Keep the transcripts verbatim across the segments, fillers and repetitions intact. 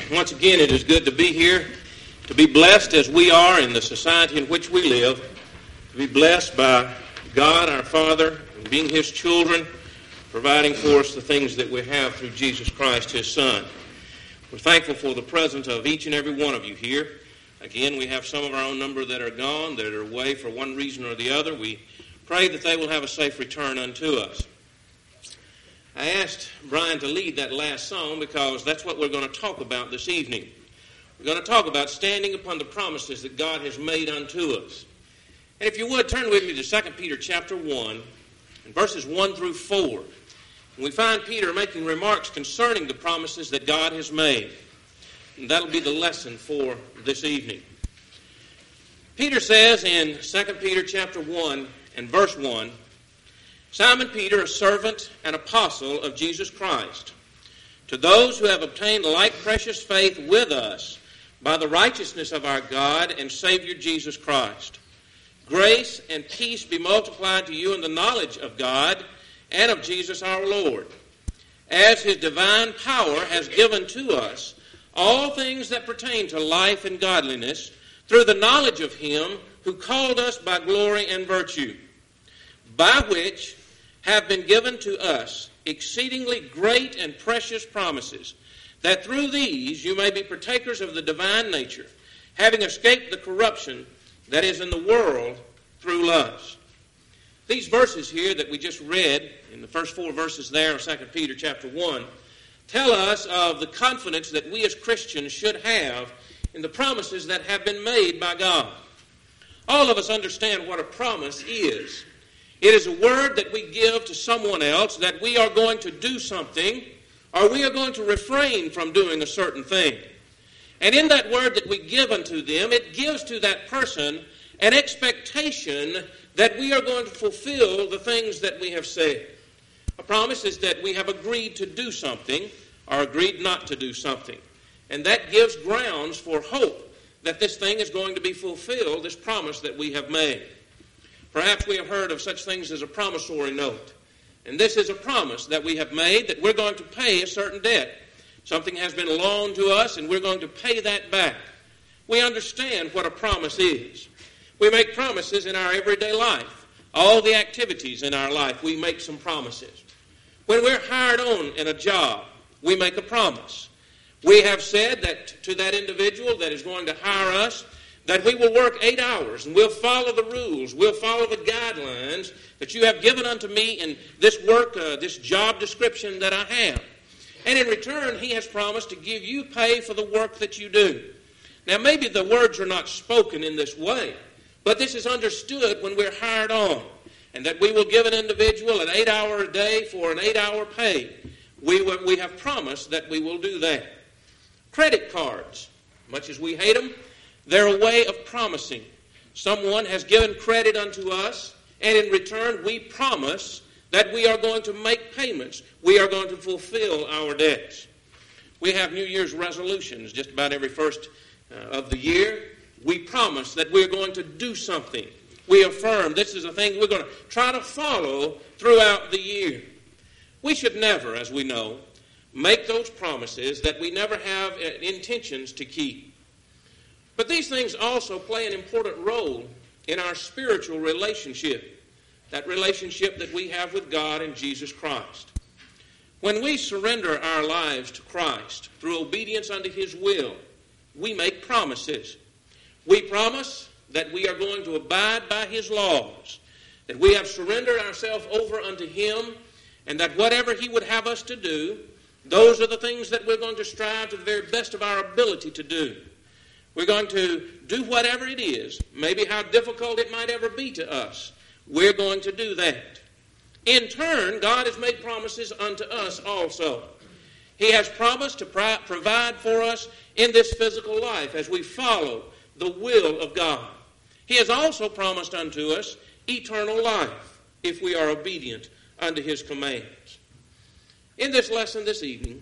Once again, it is good to be here, to be blessed as we are in the society in which we live, to be blessed by God, our Father, and being His children, providing for us the things that we have through Jesus Christ, His Son. We're thankful for the presence of each and every one of you here. Again, we have some of our own number that are gone, that are away for one reason or the other. We pray that they will have a safe return unto us. I asked Brian to lead that last song because that's what we're going to talk about this evening. We're going to talk about standing upon the promises that God has made unto us. And if you would, turn with me to Second Peter chapter one, and verses one through four. And we find Peter making remarks concerning the promises that God has made. And that'll be the lesson for this evening. Peter says in Second Peter chapter one and verse one, Simon Peter, a servant and apostle of Jesus Christ, to those who have obtained like precious faith with us by the righteousness of our God and Savior Jesus Christ, grace and peace be multiplied to you in the knowledge of God and of Jesus our Lord, as His divine power has given to us all things that pertain to life and godliness through the knowledge of Him who called us by glory and virtue, by which have been given to us exceedingly great and precious promises, that through these you may be partakers of the divine nature, having escaped the corruption that is in the world through lust. These verses here that we just read, in the first four verses there of Second Peter chapter one, tell us of the confidence that we as Christians should have in the promises that have been made by God. All of us understand what a promise is. It is a word that we give to someone else that we are going to do something or we are going to refrain from doing a certain thing. And in that word that we give unto them, it gives to that person an expectation that we are going to fulfill the things that we have said. A promise is that we have agreed to do something or agreed not to do something. And that gives grounds for hope that this thing is going to be fulfilled, this promise that we have made. Perhaps we have heard of such things as a promissory note. And this is a promise that we have made that we're going to pay a certain debt. Something has been loaned to us and we're going to pay that back. We understand what a promise is. We make promises in our everyday life. All the activities in our life, we make some promises. When we're hired on in a job, we make a promise. We have said that to that individual that is going to hire us, that we will work eight hours and we'll follow the rules, we'll follow the guidelines that you have given unto me in this work, uh, this job description that I have. And in return, He has promised to give you pay for the work that you do. Now, maybe the words are not spoken in this way, but this is understood when we're hired on, and that we will give an individual an eight-hour a day for an eight-hour pay. We, we have promised that we will do that. Credit cards, much as we hate them, they're a way of promising. Someone has given credit unto us, and in return we promise that we are going to make payments. We are going to fulfill our debts. We have New Year's resolutions just about every first uh, of the year. We promise that we're going to do something. We affirm this is a thing we're going to try to follow throughout the year. We should never, as we know, make those promises that we never have intentions to keep. But these things also play an important role in our spiritual relationship, that relationship that we have with God and Jesus Christ. When we surrender our lives to Christ through obedience unto His will, we make promises. We promise that we are going to abide by His laws, that we have surrendered ourselves over unto Him, and that whatever He would have us to do, those are the things that we're going to strive to the very best of our ability to do. We're going to do whatever it is, maybe how difficult it might ever be to us. We're going to do that. In turn, God has made promises unto us also. He has promised to pro- provide for us in this physical life as we follow the will of God. He has also promised unto us eternal life if we are obedient unto His commands. In this lesson this evening,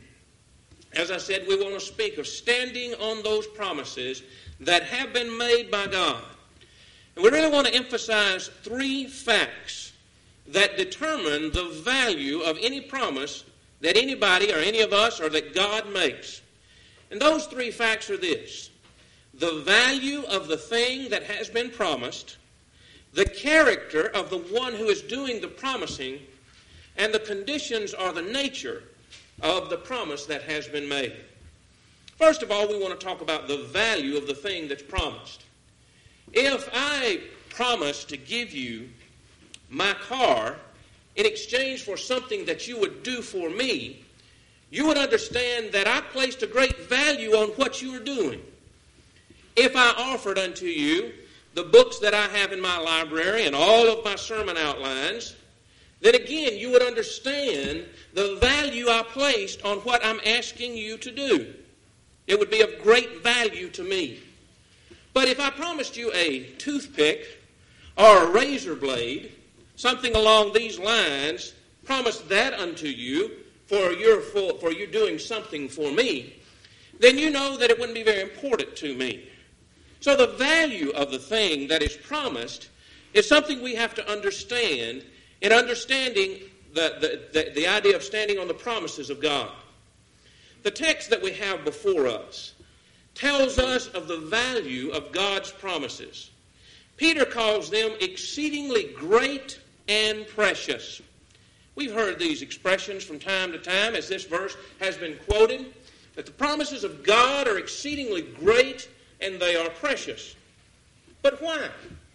as I said, we want to speak of standing on those promises that have been made by God. And we really want to emphasize three facts that determine the value of any promise that anybody or any of us or that God makes. And those three facts are this: the value of the thing that has been promised, the character of the one who is doing the promising, and the conditions or the nature of the promise that has been made. First of all, we want to talk about the value of the thing that's promised. If I promise to give you my car in exchange for something that you would do for me, you would understand that I placed a great value on what you are doing. If I offered unto you the books that I have in my library and all of my sermon outlines, then again you would understand the value I placed on what I'm asking you to do. It would be of great value to me. But if I promised you a toothpick or a razor blade, something along these lines, promised that unto you for your for, for you doing something for me, then you know that it wouldn't be very important to me. So the value of the thing that is promised is something we have to understand in understanding the, the, the, the idea of standing on the promises of God. The text that we have before us tells us of the value of God's promises. Peter calls them exceedingly great and precious. We've heard these expressions from time to time as this verse has been quoted, that the promises of God are exceedingly great and they are precious. But why?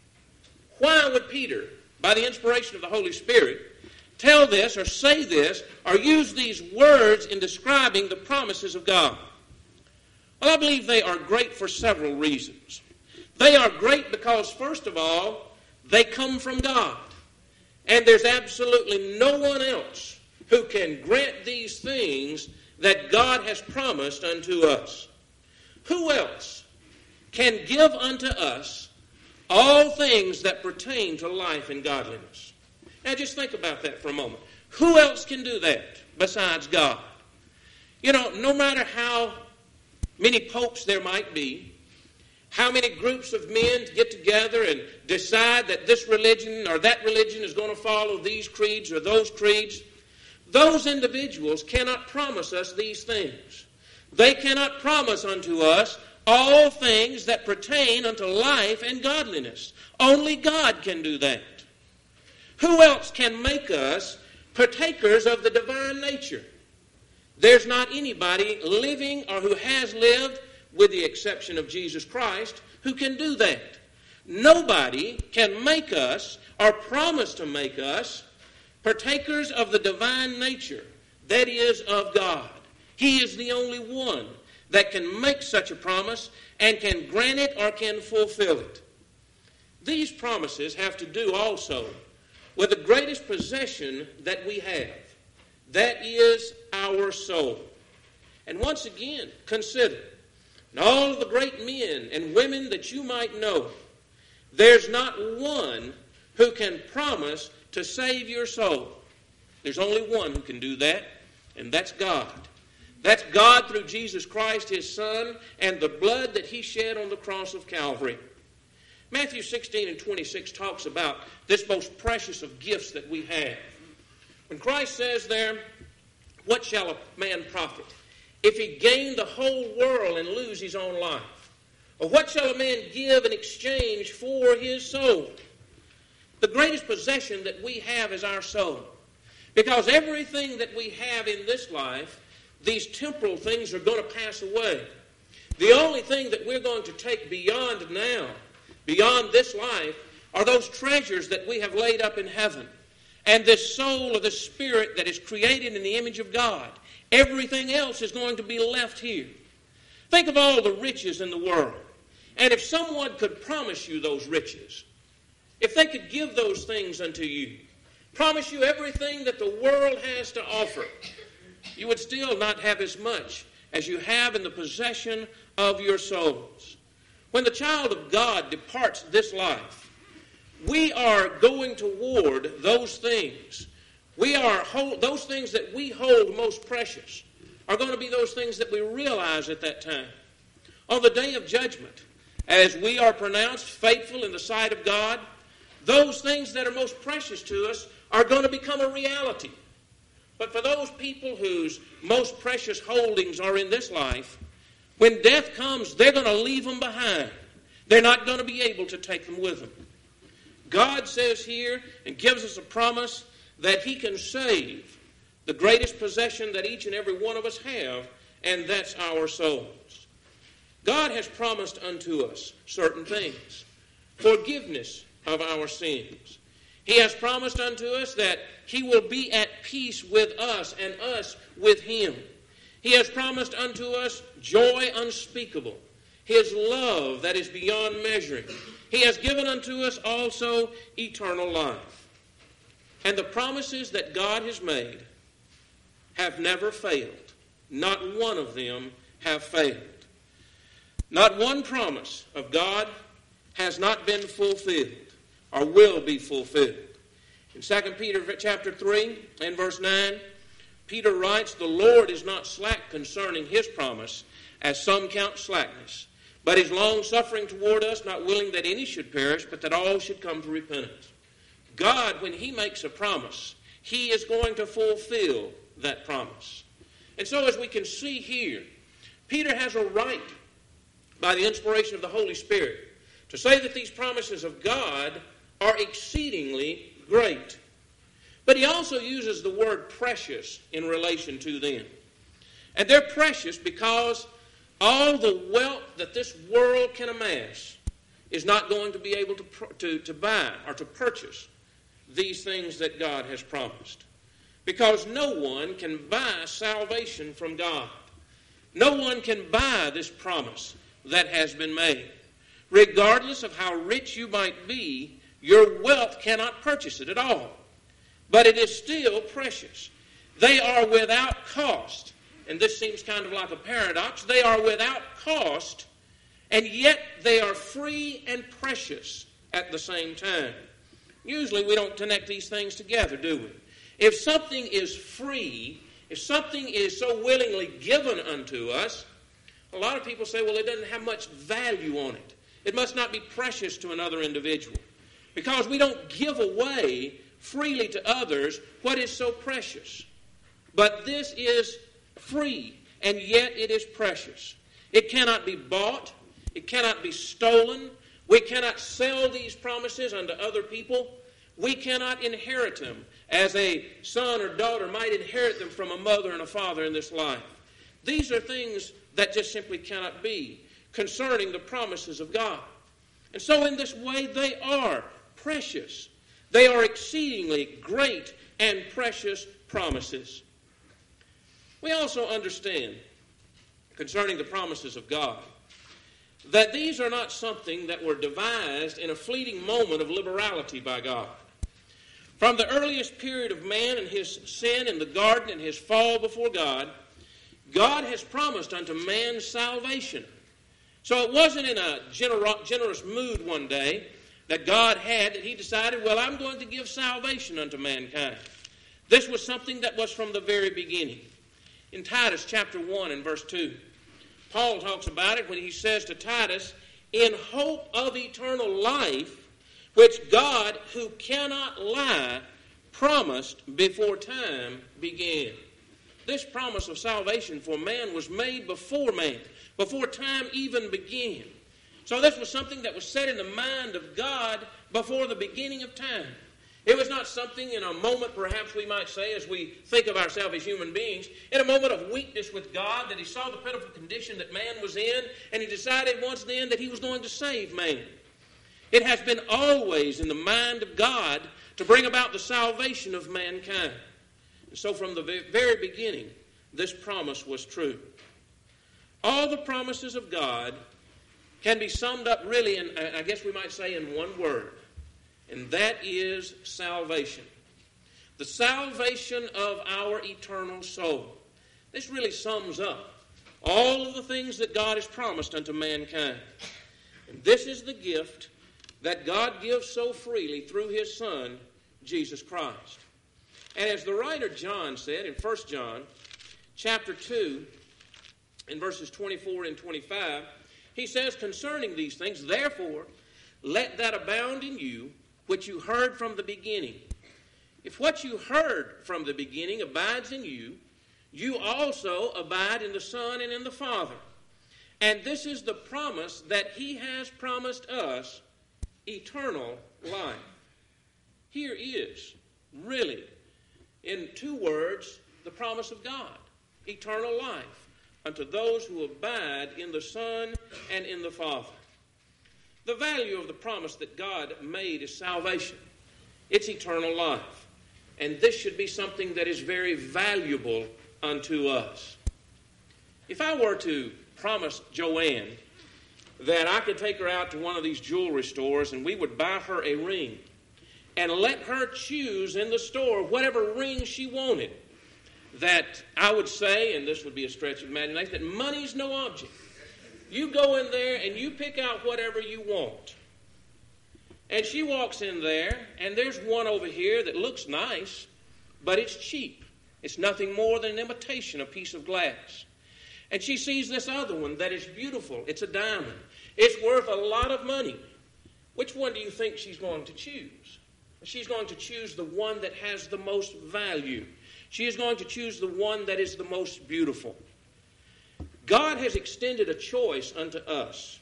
Why would Peter, by the inspiration of the Holy Spirit, tell this or say this or use these words in describing the promises of God? Well, I believe they are great for several reasons. They are great because, first of all, they come from God. And there's absolutely no one else who can grant these things that God has promised unto us. Who else can give unto us all things that pertain to life and godliness? Now just think about that for a moment. Who else can do that besides God? You know, no matter how many popes there might be, how many groups of men get together and decide that this religion or that religion is going to follow these creeds or those creeds, those individuals cannot promise us these things. They cannot promise unto us all things that pertain unto life and godliness. Only God can do that. Who else can make us partakers of the divine nature? There's not anybody living or who has lived, with the exception of Jesus Christ, who can do that. Nobody can make us or promise to make us partakers of the divine nature, that is, of God. He is the only one that can make such a promise and can grant it or can fulfill it. These promises have to do also with the greatest possession that we have. That is our soul. And once again, consider, and all of the great men and women that you might know, there's not one who can promise to save your soul. There's only one who can do that, and that's God. That's God through Jesus Christ, His Son, and the blood that He shed on the cross of Calvary. Matthew sixteen and twenty-six talks about this most precious of gifts that we have. When Christ says there, "What shall a man profit if he gain the whole world and lose his own life? Or what shall a man give in exchange for his soul?" The greatest possession that we have is our soul. Because everything that we have in this life, these temporal things, are going to pass away. The only thing that we're going to take beyond now, beyond this life, are those treasures that we have laid up in heaven. And this soul or the spirit that is created in the image of God. Everything else is going to be left here. Think of all the riches in the world. And if someone could promise you those riches, if they could give those things unto you, promise you everything that the world has to offer, you would still not have as much as you have in the possession of your souls. When the child of God departs this life, we are going toward those things. We are hold, those things that we hold most precious are going to be those things that we realize at that time. On the day of judgment, as we are pronounced faithful in the sight of God, those things that are most precious to us are going to become a reality. But for those people whose most precious holdings are in this life, When death comes, they're going to leave them behind. They're not going to be able to take them with them. God says here and gives us a promise that he can save the greatest possession that each and every one of us have, and that's our souls. God has promised unto us certain things. Forgiveness of our sins. He has promised unto us that he will be at peace with us and us with him. He has promised unto us joy unspeakable, his love that is beyond measuring. He has given unto us also eternal life. And the promises that God has made have never failed. Not one of them have failed. Not one promise of God has not been fulfilled or will be fulfilled. In Second Peter chapter three and verse nine, Peter writes, "The Lord is not slack concerning his promise, as some count slackness, but is long-suffering toward us, not willing that any should perish, but that all should come to repentance." God, when he makes a promise, he is going to fulfill that promise. And so as we can see here, Peter has a right, by the inspiration of the Holy Spirit, to say that these promises of God are exceedingly great. But he also uses the word precious in relation to them. And they're precious because all the wealth that this world can amass is not going to be able to, to, to buy or to purchase these things that God has promised. Because no one can buy salvation from God. No one can buy this promise that has been made. Regardless of how rich you might be, your wealth cannot purchase it at all. But it is still precious. They are without cost. And this seems kind of like a paradox. They are without cost, and yet they are free and precious at the same time. Usually we don't connect these things together, do we? If something is free, if something is so willingly given unto us, a lot of people say, well, it doesn't have much value on it. It must not be precious to another individual. Because we don't give away freely to others what is so precious. But this is free, and yet it is precious. It cannot be bought. It cannot be stolen. We cannot sell these promises unto other people. We cannot inherit them as a son or daughter might inherit them from a mother and a father in this life. These are things that just simply cannot be concerning the promises of God. And so in this way, they are precious. They are exceedingly great and precious promises. We also understand concerning the promises of God that these are not something that were devised in a fleeting moment of liberality by God. From the earliest period of man and his sin in the garden and his fall before God, God has promised unto man salvation. So it wasn't in a gener- generous mood one day that God had that he decided, well, I'm going to give salvation unto mankind. This was something that was from the very beginning. In Titus chapter one and verse two, Paul talks about it when he says to Titus, in hope of eternal life, which God, who cannot lie, promised before time began. This promise of salvation for man was made before man, before time even began. So this was something that was set in the mind of God before the beginning of time. It was not something in a moment, perhaps we might say, as we think of ourselves as human beings, in a moment of weakness with God, that he saw the pitiful condition that man was in, and he decided once then that he was going to save man. It has been always in the mind of God to bring about the salvation of mankind. And so from the very beginning, this promise was true. All the promises of God can be summed up really in, I guess we might say, in one word. And that is salvation. The salvation of our eternal soul. This really sums up all of the things that God has promised unto mankind. And this is the gift that God gives so freely through his Son, Jesus Christ. And as the writer John said in First John chapter two, in verses twenty-four and twenty-five, he says concerning these things, therefore, let that abound in you which you heard from the beginning. If what you heard from the beginning abides in you, you also abide in the Son and in the Father. And this is the promise that he has promised us, eternal life. Here is, really, in two words, the promise of God, eternal life, unto those who abide in the Son and in the Father. The value of the promise that God made is salvation. It's eternal life. And this should be something that is very valuable unto us. If I were to promise Joanne that I could take her out to one of these jewelry stores and we would buy her a ring and let her choose in the store whatever ring she wanted, that I would say, and this would be a stretch of imagination, that money's no object. You go in there and you pick out whatever you want. And she walks in there, and there's one over here that looks nice, but it's cheap. It's nothing more than an imitation, a piece of glass. And she sees this other one that is beautiful. It's a diamond. It's worth a lot of money. Which one do you think she's going to choose? She's going to choose the one that has the most value. She is going to choose the one that is the most beautiful. God has extended a choice unto us.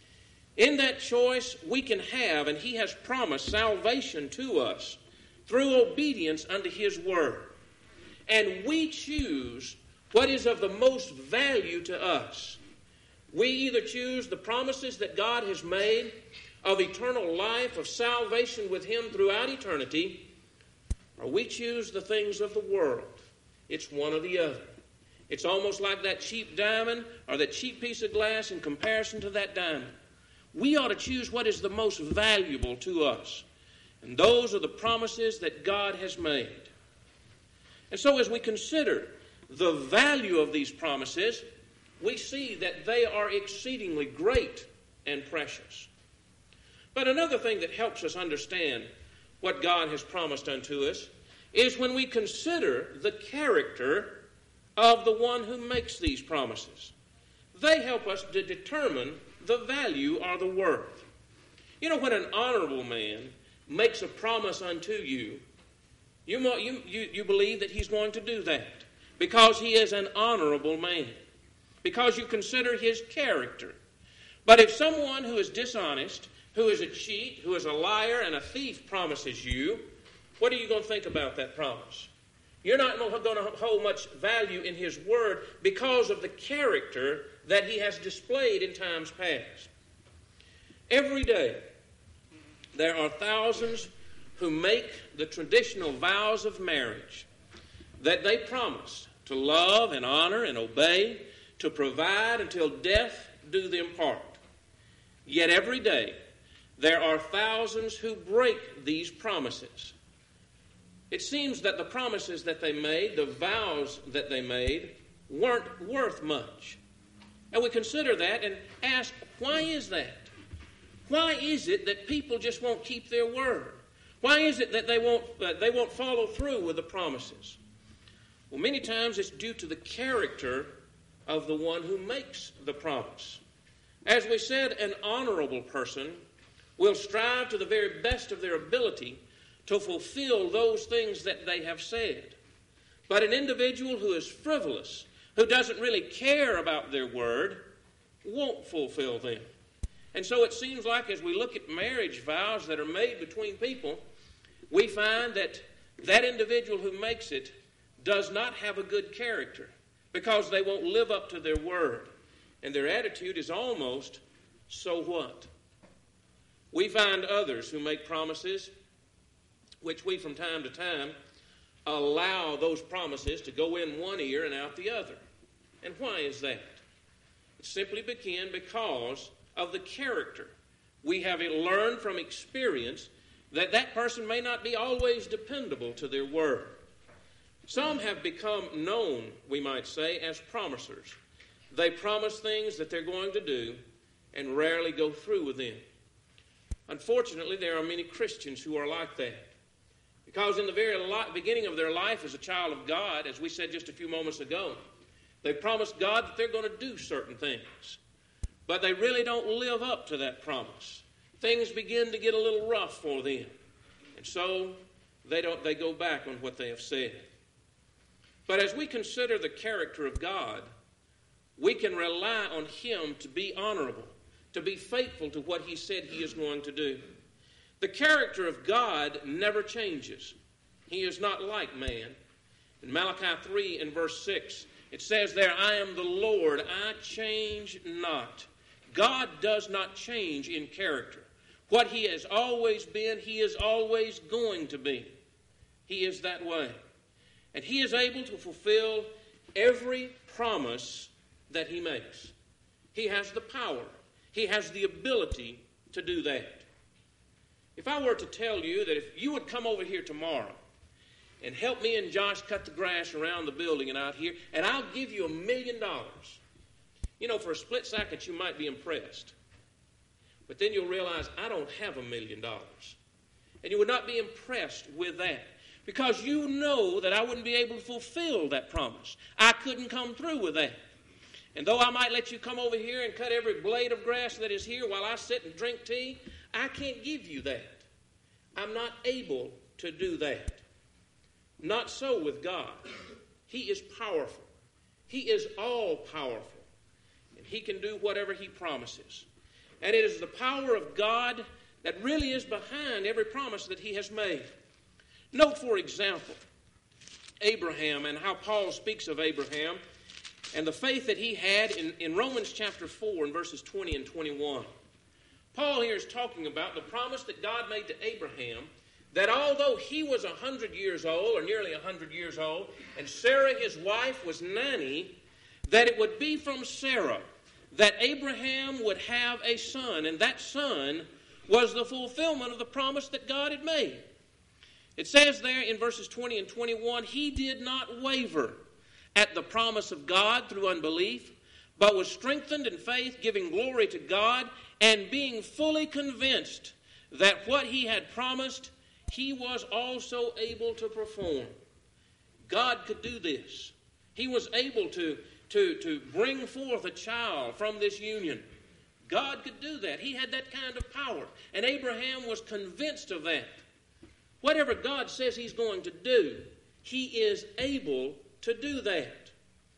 In that choice, we can have, and he has promised salvation to us through obedience unto his word. And we choose what is of the most value to us. We either choose the promises that God has made of eternal life, of salvation with him throughout eternity, or we choose the things of the world. It's one or the other. It's almost like that cheap diamond or that cheap piece of glass in comparison to that diamond. We ought to choose what is the most valuable to us. And those are the promises that God has made. And so as we consider the value of these promises, we see that they are exceedingly great and precious. But another thing that helps us understand what God has promised unto us is when we consider the character of the one who makes these promises. They help us to determine the value or the worth. You know, when an honorable man makes a promise unto you, you, you, you, you believe that he's going to do that because he is an honorable man, because you consider his character. But if someone who is dishonest, who is a cheat, who is a liar and a thief promises you, what are you going to think about that promise? You're not going to hold much value in his word because of the character that he has displayed in times past. Every day, there are thousands who make the traditional vows of marriage that they promise to love and honor and obey, to provide until death do them part. Yet every day, there are thousands who break these promises. It seems that the promises that they made, the vows that they made, weren't worth much. And we consider that and ask, why is that? Why is it that people just won't keep their word? Why is it that they won't, uh, they won't follow through with the promises? Well, many times it's due to the character of the one who makes the promise. As we said, an honorable person will strive to the very best of their ability to fulfill those things that they have said. But an individual who is frivolous, who doesn't really care about their word, won't fulfill them. And so it seems like as we look at marriage vows that are made between people, we find that that individual who makes it does not have a good character because they won't live up to their word. And their attitude is almost, so what? We find others who make promises which we from time to time allow those promises to go in one ear and out the other. And why is that? It simply began because of the character. We have learned from experience that that person may not be always dependable to their word. Some have become known, we might say, as promisers. They promise things that they're going to do and rarely go through with them. Unfortunately, there are many Christians who are like that. Because in the very beginning of their life as a child of God, as we said just a few moments ago, they promised God that they're going to do certain things. But they really don't live up to that promise. Things begin to get a little rough for them. And so they don't they go back on what they have said. But as we consider the character of God, we can rely on him to be honorable, to be faithful to what he said he is going to do. The character of God never changes. He is not like man. In Malachi three and verse six, it says there, I am the Lord, I change not. God does not change in character. What he has always been, he is always going to be. He is that way. And he is able to fulfill every promise that he makes. He has the power. He has the ability to do that. If I were to tell you that if you would come over here tomorrow and help me and Josh cut the grass around the building and out here, and I'll give you a million dollars. You know, for a split second you might be impressed. But then you'll realize I don't have a million dollars. And you would not be impressed with that. Because you know that I wouldn't be able to fulfill that promise. I couldn't come through with that. And though I might let you come over here and cut every blade of grass that is here while I sit and drink tea, I can't give you that. I'm not able to do that. Not so with God. He is powerful. He is all-powerful. And he can do whatever he promises. And it is the power of God that really is behind every promise that he has made. Note, for example, Abraham and how Paul speaks of Abraham and the faith that he had in, in Romans chapter four and verses twenty and twenty-one. Paul here is talking about the promise that God made to Abraham that although he was one hundred years old, or nearly one hundred years old, and Sarah his wife was ninety, that it would be from Sarah that Abraham would have a son, and that son was the fulfillment of the promise that God had made. It says there in verses twenty and twenty-one, he did not waver at the promise of God through unbelief, but was strengthened in faith, giving glory to God, and being fully convinced that what he had promised, he was also able to perform. God could do this. He was able to, to, to bring forth a child from this union. God could do that. He had that kind of power. And Abraham was convinced of that. Whatever God says he's going to do, he is able to do that.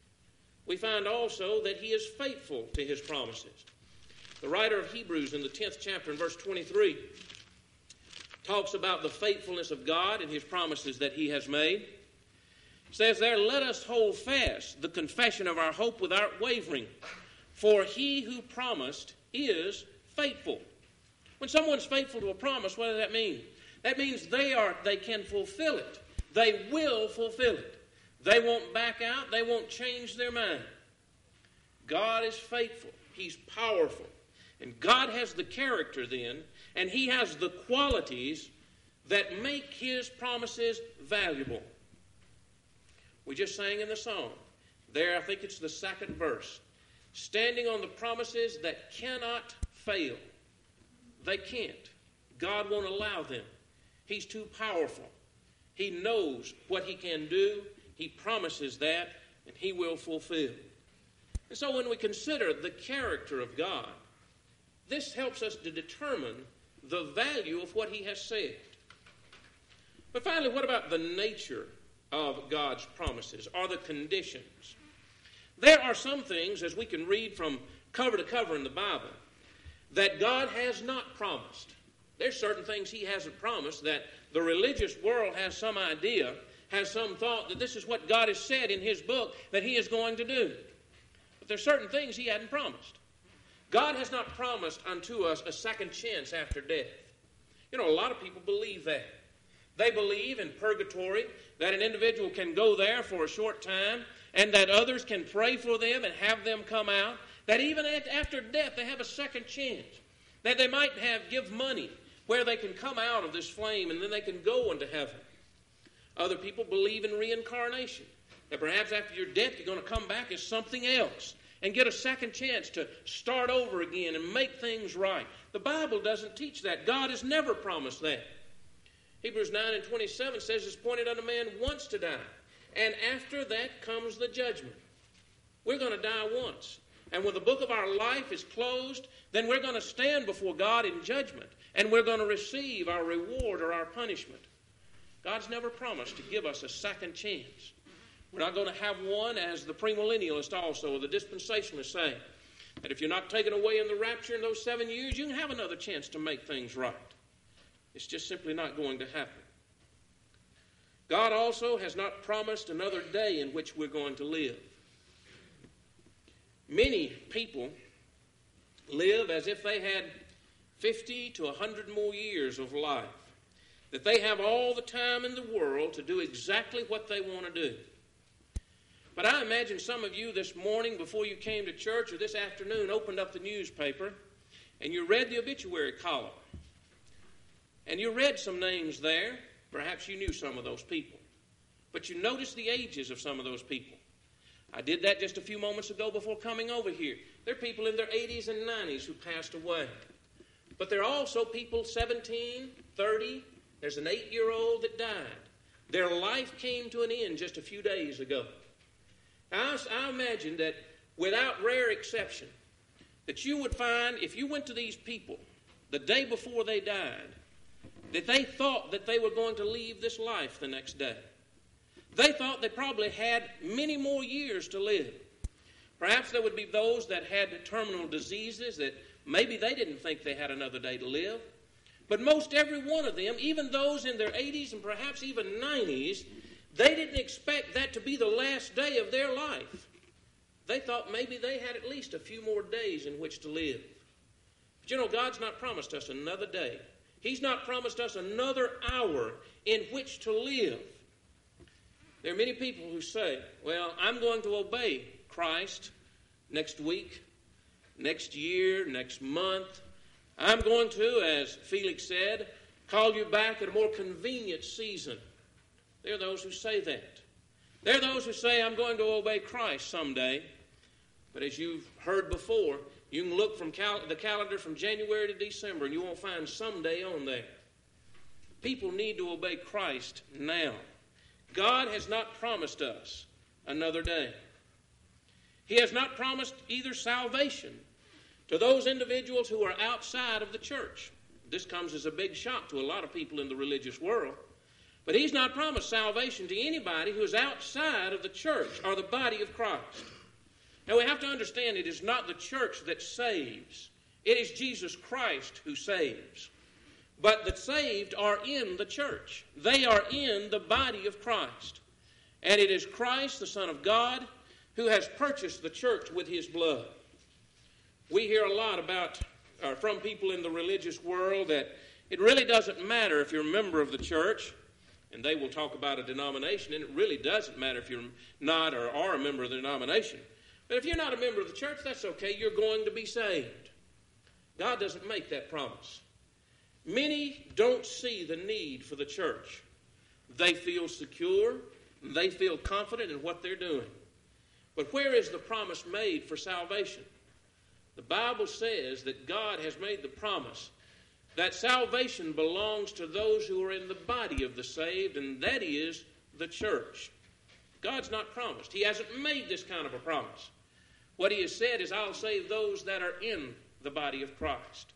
We find also that he is faithful to his promises. The writer of Hebrews in the tenth chapter in verse twenty-three talks about the faithfulness of God and his promises that he has made. It says there, let us hold fast the confession of our hope without wavering, for he who promised is faithful. When someone's faithful to a promise, what does that mean? That means they are they can fulfill it. They will fulfill it. They won't back out. They won't change their mind. God is faithful. He's powerful. And God has the character then, and he has the qualities that make his promises valuable. We just sang in the song. There, I think it's the second verse. Standing on the promises that cannot fail. They can't. God won't allow them. He's too powerful. He knows what he can do. He promises that, and he will fulfill. And so when we consider the character of God, this helps us to determine the value of what he has said. But finally, what about the nature of God's promises, or the conditions? There are some things, as we can read from cover to cover in the Bible, that God has not promised. There's certain things he hasn't promised that the religious world has some idea, has some thought that this is what God has said in his book that he is going to do. But there's certain things he hadn't promised. God has not promised unto us a second chance after death. You know, a lot of people believe that. They believe in purgatory, that an individual can go there for a short time, and that others can pray for them and have them come out, that even after death they have a second chance, that they might have give money where they can come out of this flame and then they can go into heaven. Other people believe in reincarnation, that perhaps after your death you're going to come back as something else and get a second chance to start over again and make things right. The Bible doesn't teach that. God has never promised that. Hebrews nine and twenty-seven says it's appointed unto man once to die, and after that comes the judgment. We're going to die once. And when the book of our life is closed, then we're going to stand before God in judgment, and we're going to receive our reward or our punishment. God's never promised to give us a second chance. We're not going to have one, as the premillennialists also, or the dispensationalists say, that if you're not taken away in the rapture in those seven years, you can have another chance to make things right. It's just simply not going to happen. God also has not promised another day in which we're going to live. Many people live as if they had fifty to one hundred more years of life, that they have all the time in the world to do exactly what they want to do. But I imagine some of you this morning before you came to church or this afternoon opened up the newspaper and you read the obituary column. And you read some names there. Perhaps you knew some of those people. But you noticed the ages of some of those people. I did that just a few moments ago before coming over here. There are people in their eighties and nineties who passed away. But there are also people seventeen, thirty. There's an eight-year-old that died. Their life came to an end just a few days ago. I, I imagine that without rare exception, that you would find if you went to these people the day before they died, that they thought that they were going to leave this life the next day. They thought they probably had many more years to live. Perhaps there would be those that had terminal diseases that maybe they didn't think they had another day to live. But most every one of them, even those in their eighties and perhaps even nineties, they didn't expect that to be the last day of their life. They thought maybe they had at least a few more days in which to live. But you know, God's not promised us another day. He's not promised us another hour in which to live. There are many people who say, well, I'm going to obey Christ next week, next year, next month. I'm going to, as Felix said, call you back at a more convenient season. There are those who say that. There are those who say, I'm going to obey Christ someday. But as you've heard before, you can look from cal- the calendar from January to December and you won't find someday on there. People need to obey Christ now. God has not promised us another day. He has not promised either salvation to those individuals who are outside of the church. This comes as a big shock to a lot of people in the religious world. But he's not promised salvation to anybody who is outside of the church or the body of Christ. Now we have to understand it is not the church that saves. It is Jesus Christ who saves. But the saved are in the church. They are in the body of Christ. And it is Christ, the Son of God, who has purchased the church with his blood. We hear a lot about, uh, from people in the religious world that it really doesn't matter if you're a member of the church, and they will talk about a denomination, and it really doesn't matter if you're not or are a member of the denomination. But if you're not a member of the church, that's okay. You're going to be saved. God doesn't make that promise. Many don't see the need for the church. They feel secure. They feel confident in what they're doing. But where is the promise made for salvation? The Bible says that God has made the promise that salvation belongs to those who are in the body of the saved, and that is the church. God's not promised. He hasn't made this kind of a promise. What he has said is, I'll save those that are in the body of Christ.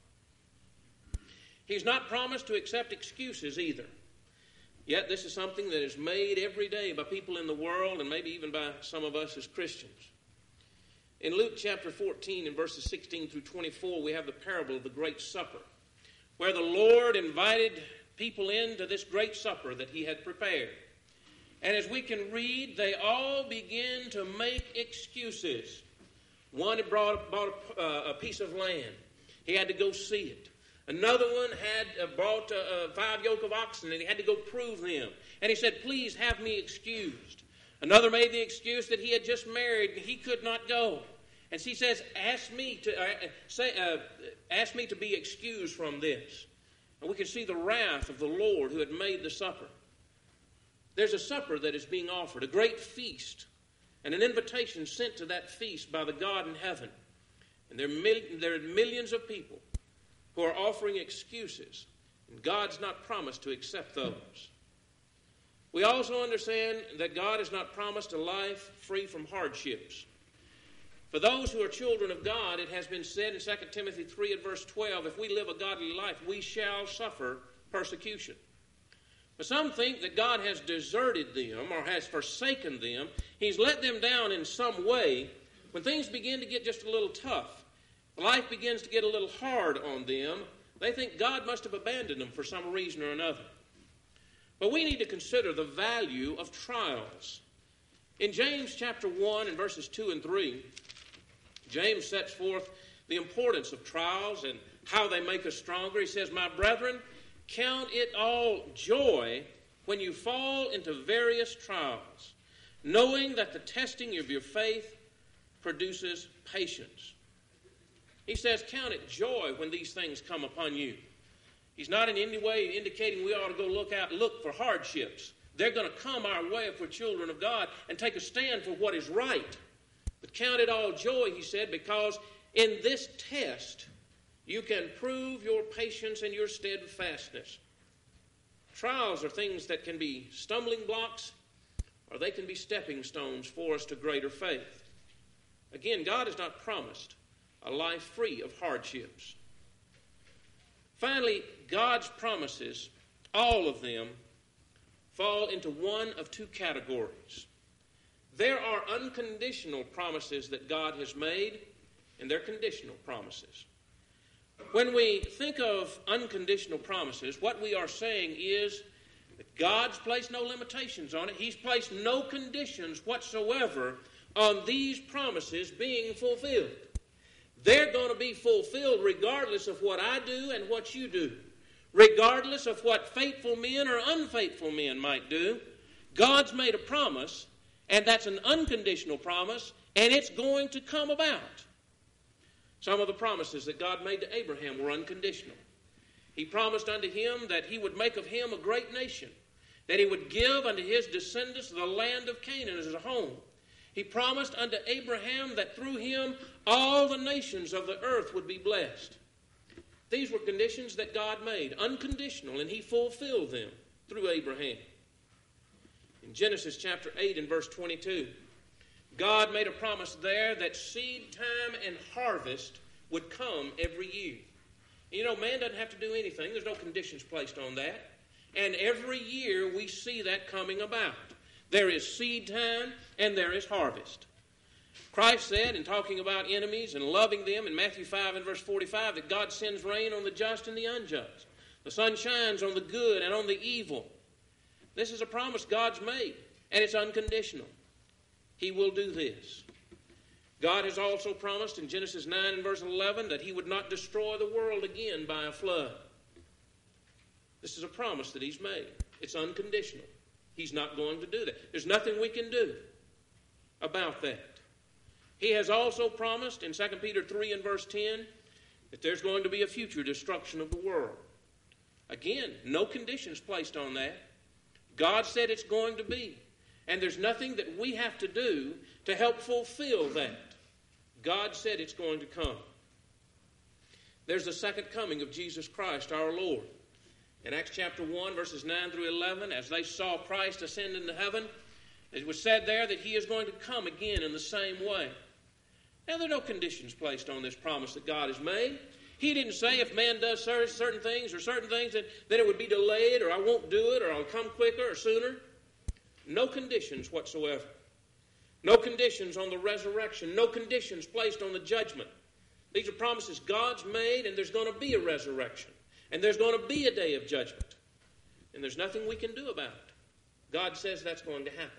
He's not promised to accept excuses either. Yet this is something that is made every day by people in the world and maybe even by some of us as Christians. In Luke chapter fourteen, in verses sixteen through twenty-four, we have the parable of the Great Supper, where the Lord invited people into this great supper that he had prepared. And as we can read, they all begin to make excuses. One had brought, bought a, uh, a piece of land. He had to go see it. Another one had uh, brought uh, uh, five yoke of oxen, and he had to go prove them. And he said, please have me excused. Another made the excuse that he had just married, and he could not go. And she says, ask me to uh, say, uh, ask me to be excused from this. And we can see the wrath of the Lord who had made the supper. There's a supper that is being offered, a great feast, and an invitation sent to that feast by the God in heaven. And there are, mil- there are millions of people who are offering excuses, and God's not promised to accept those. We also understand that God has not promised a life free from hardships. For those who are children of God, it has been said in Second Timothy three and verse twelve, if we live a godly life, we shall suffer persecution. But some think that God has deserted them or has forsaken them. He's let them down in some way. When things begin to get just a little tough, life begins to get a little hard on them, they think God must have abandoned them for some reason or another. But we need to consider the value of trials. In James chapter one and verses two and three, James sets forth the importance of trials and how they make us stronger. He says, "My brethren, count it all joy when you fall into various trials, knowing that the testing of your faith produces patience." He says, count it joy when these things come upon you. He's not in any way indicating we ought to go look out, look for hardships. They're going to come our way if we're children of God and take a stand for what is right. But count it all joy, he said, because in this test you can prove your patience and your steadfastness. Trials are things that can be stumbling blocks, or they can be stepping stones for us to greater faith. Again, God has not promised a life free of hardships. Finally, God's promises, all of them, fall into one of two categories. There are unconditional promises that God has made, and they're conditional promises. When we think of unconditional promises, what we are saying is that God's placed no limitations on it. He's placed no conditions whatsoever on these promises being fulfilled. They're going to be fulfilled regardless of what I do and what you do. Regardless of what faithful men or unfaithful men might do. God's made a promise, and that's an unconditional promise, and it's going to come about. Some of the promises that God made to Abraham were unconditional. He promised unto him that he would make of him a great nation, that he would give unto his descendants the land of Canaan as a home. He promised unto Abraham that through him all the nations of the earth would be blessed. These were conditions that God made, unconditional, and he fulfilled them through Abraham. In Genesis chapter eight and verse twenty-two, God made a promise there that seed time and harvest would come every year. You know, man doesn't have to do anything. There's no conditions placed on that. And every year we see that coming about. There is seed time and there is harvest. Christ said, in talking about enemies and loving them in Matthew five and verse forty-five, that God sends rain on the just and the unjust. The sun shines on the good and on the evil. This is a promise God's made, and it's unconditional. He will do this. God has also promised in Genesis nine and verse eleven that he would not destroy the world again by a flood. This is a promise that he's made. It's unconditional. He's not going to do that. There's nothing we can do about that. He has also promised in Second Peter three and verse ten that there's going to be a future destruction of the world. Again, no conditions placed on that. God said it's going to be. And there's nothing that we have to do to help fulfill that. God said it's going to come. There's the second coming of Jesus Christ, our Lord. In Acts chapter one, verses nine through eleven, as they saw Christ ascend into heaven, it was said there that he is going to come again in the same way. Now, there are no conditions placed on this promise that God has made. He didn't say if man does certain things or certain things, that, that it would be delayed, or I won't do it, or I'll come quicker or sooner. No conditions whatsoever. No conditions on the resurrection. No conditions placed on the judgment. These are promises God's made, and there's going to be a resurrection. And there's going to be a day of judgment. And there's nothing we can do about it. God says that's going to happen.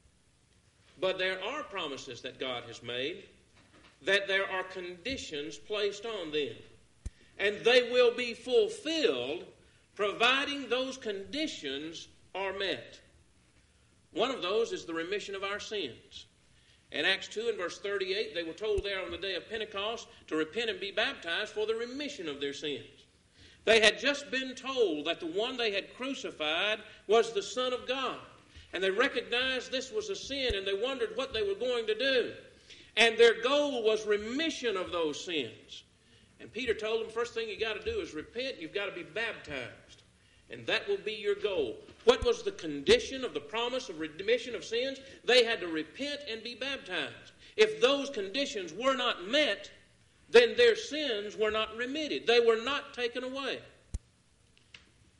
But there are promises that God has made, that there are conditions placed on them. And they will be fulfilled providing those conditions are met. One of those is the remission of our sins. In Acts two and verse thirty-eight, they were told there on the day of Pentecost to repent and be baptized for the remission of their sins. They had just been told that the one they had crucified was the Son of God. And they recognized this was a sin, and they wondered what they were going to do. And their goal was remission of those sins. And Peter told them, first thing you got to do is repent. You've got to be baptized. And that will be your goal. What was the condition of the promise of remission of sins? They had to repent and be baptized. If those conditions were not met, then their sins were not remitted. They were not taken away.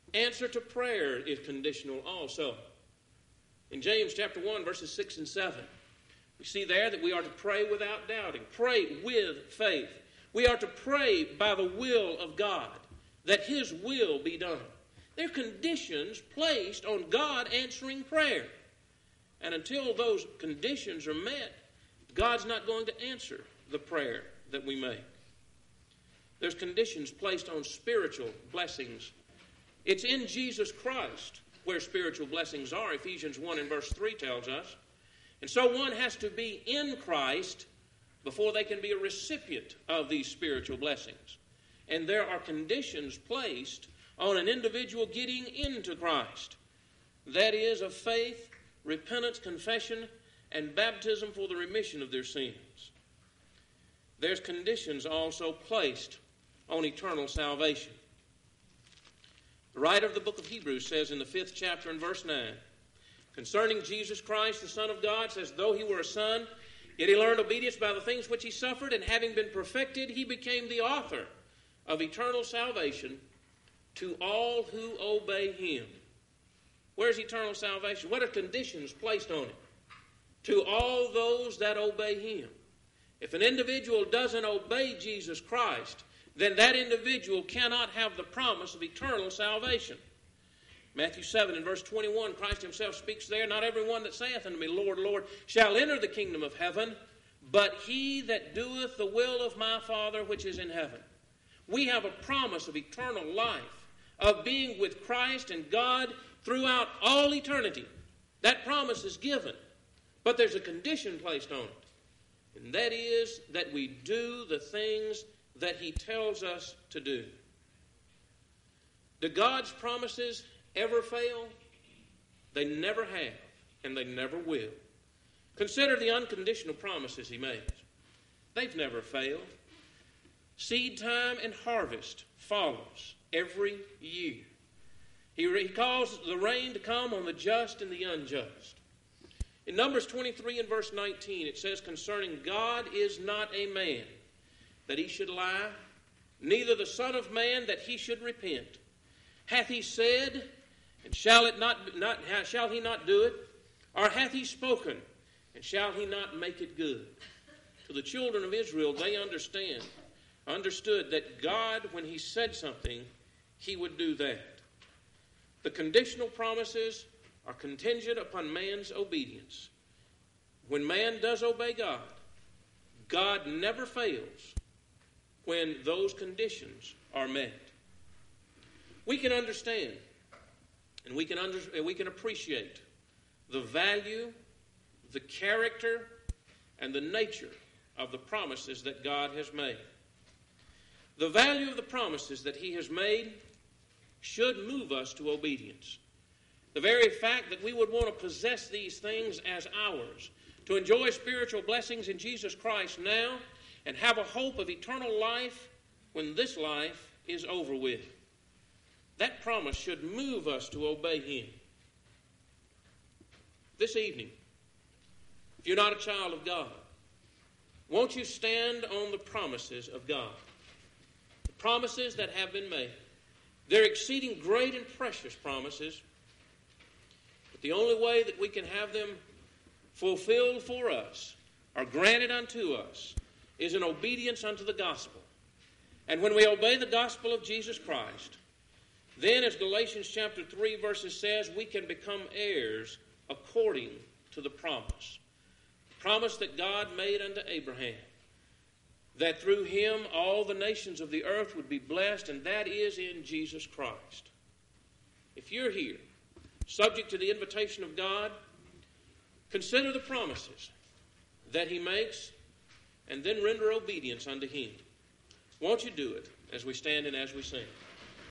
Answer to prayer is conditional also. In James chapter one, verses six and seven, we see there that we are to pray without doubting. Pray with faith. We are to pray by the will of God, that His will be done. There are conditions placed on God answering prayer. And until those conditions are met, God's not going to answer the prayer that we make. There's conditions placed on spiritual blessings. It's in Jesus Christ where spiritual blessings are. Ephesians one and verse three tells us. And so one has to be in Christ before they can be a recipient of these spiritual blessings. And there are conditions placed on an individual getting into Christ. That is, of faith, repentance, confession, and baptism for the remission of their sins. There's conditions also placed on eternal salvation. The writer of the book of Hebrews says in the fifth chapter and verse nine, concerning Jesus Christ, the Son of God, says, though he were a son, yet he learned obedience by the things which he suffered, and having been perfected, he became the author of eternal salvation to all who obey him. Where's eternal salvation? What are conditions placed on it? To all those that obey him. If an individual doesn't obey Jesus Christ, then that individual cannot have the promise of eternal salvation. Matthew seven and verse twenty-one, Christ himself speaks there, not everyone that saith unto me, Lord, Lord, shall enter the kingdom of heaven, but he that doeth the will of my Father which is in heaven. We have a promise of eternal life, of being with Christ and God throughout all eternity. That promise is given, but there's a condition placed on it, and that is that we do the things that he tells us to do. Do God's promises ever fail? They never have, and they never will. Consider the unconditional promises he makes. They've never failed. Seed time and harvest follows every year. He, he calls the rain to come on the just and the unjust. In Numbers twenty-three and verse nineteen, it says, concerning God is not a man that he should lie, neither the Son of Man that he should repent. Hath he said, and shall it not, not shall he not do it? Or hath he spoken, and shall he not make it good? To the children of Israel, they understand, understood that God, when he said something, he would do that. The conditional promises are contingent upon man's obedience. When man does obey God, God never fails when those conditions are met. We can understand and we can under, we can appreciate the value, the character, and the nature of the promises that God has made. The value of the promises that he has made should move us to obedience. The very fact that we would want to possess these things as ours, to enjoy spiritual blessings in Jesus Christ now, and have a hope of eternal life when this life is over with. That promise should move us to obey him. This evening, if you're not a child of God, won't you stand on the promises of God? The promises that have been made. They're exceeding great and precious promises, but the only way that we can have them fulfilled for us, or granted unto us, is in obedience unto the gospel. And when we obey the gospel of Jesus Christ, then, as Galatians chapter three verses says, we can become heirs according to the promise. The promise that God made unto Abraham, that through him all the nations of the earth would be blessed, and that is in Jesus Christ. If you're here, subject to the invitation of God, consider the promises that he makes, and then render obedience unto him. Won't you do it as we stand and as we sing?